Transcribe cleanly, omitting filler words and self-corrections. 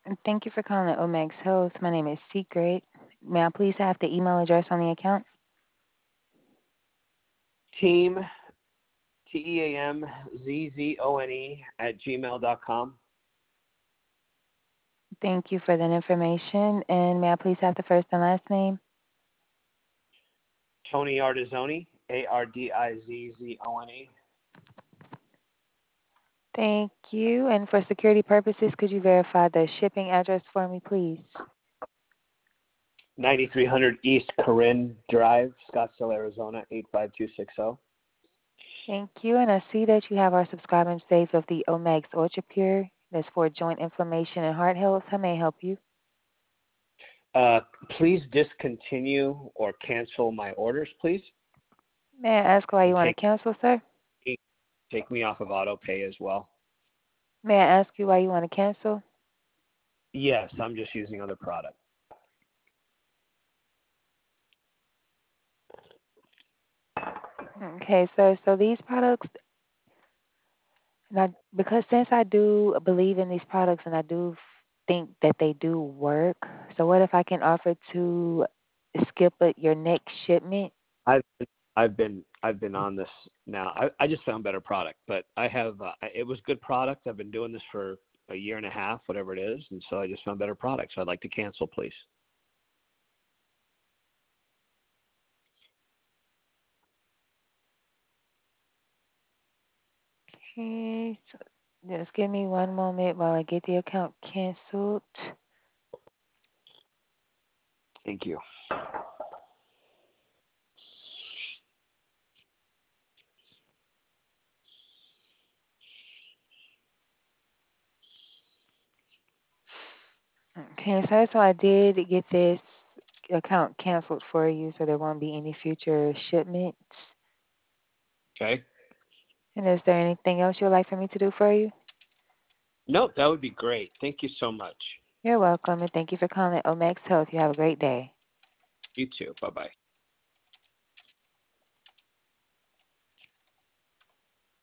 Thank you for calling Omex Health. My name is Secret. May I please have the email address on the account? Team, TEAMZZONE @gmail.com. Thank you for that information. And may I please have the first and last name? Tony Ardizzone, ARDIZZONE. Thank you. And for security purposes, could you verify the shipping address for me, please? 9300 East Corinne Drive, Scottsdale, Arizona 85260. Thank you. And I see that you have our subscribing states of the Omex Ultra Pure. That's for joint inflammation and heart health. How may I help you? Please discontinue or cancel my orders, please, May I ask why you and want to cancel, sir? take me off of auto pay as well. May I ask you why you want to cancel? Yes, I'm just using other product. Okay, sir. So these products, now, because since I do believe in these products and I do think that they do work, so what if I can offer to skip your next shipment? I've I've been on this now. I just found better product, but I have it was good product. I've been doing this for a year and a half, whatever it is, and so I just found better product. So I'd like to cancel, please. Okay, so just give me one moment while I get the account canceled. Thank you. Okay, sir, so I did get this account canceled for you, so there won't be any future shipments. Okay. And is there anything else you would like for me to do for you? No, that would be great. Thank you so much. You're welcome, and thank you for calling Omex Health. You have a great day. You too. Bye bye.